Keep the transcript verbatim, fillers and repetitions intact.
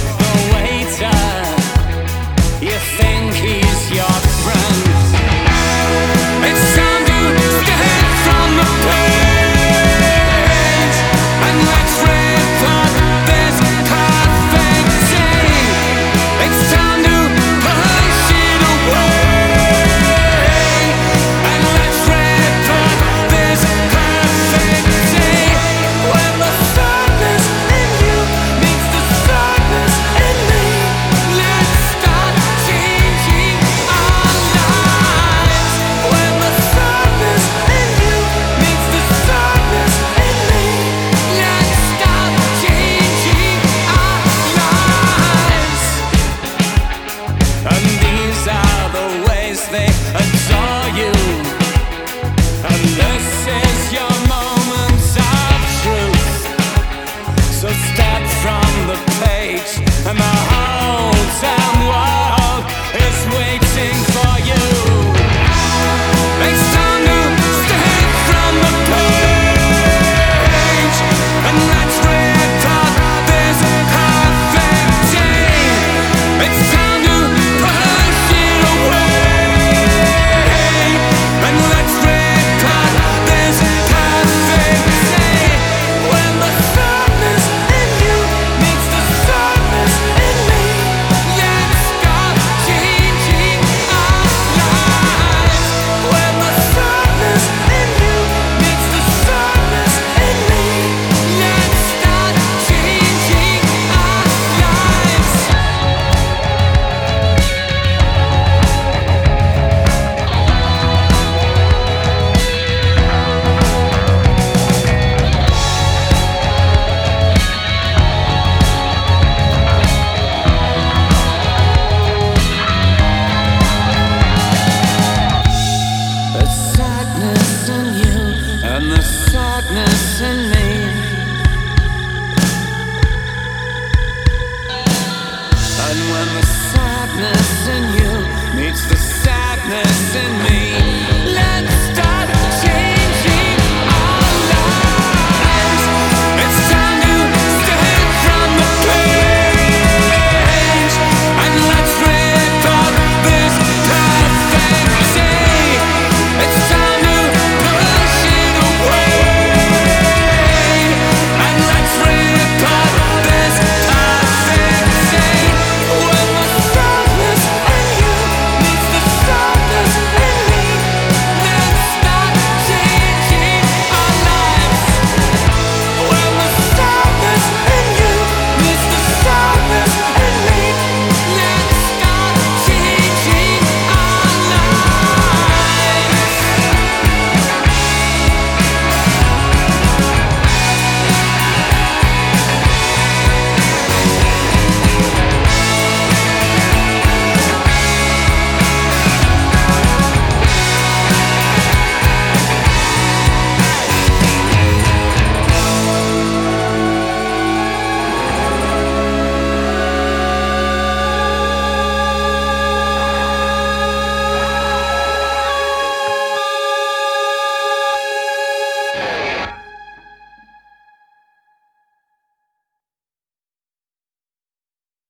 the waiter. You think he's your friend. It's time to step from the page and let's rip up this perfect day. It's time to push it away and let's rip up this perfect day. When the sadness in you meets the sadness in me, let's start changing our lives. When the sadness in you meets the sadness in me, let's start changing our lives. And these are the ways they adore you. And this is your moments of truth. So step from the page, and the whole damn world is waiting for you. It's time to step from the page, and let's rip up this perfect day. It's time to push it away, and let's rip up this perfect day. When the sadness in you meets the sadness in me, let's start changing our lives. When the sadness in you meets the sadness in me, let's start changing our lives. The sadness in you and the sadness in me. And when the sadness in you meets the sadness in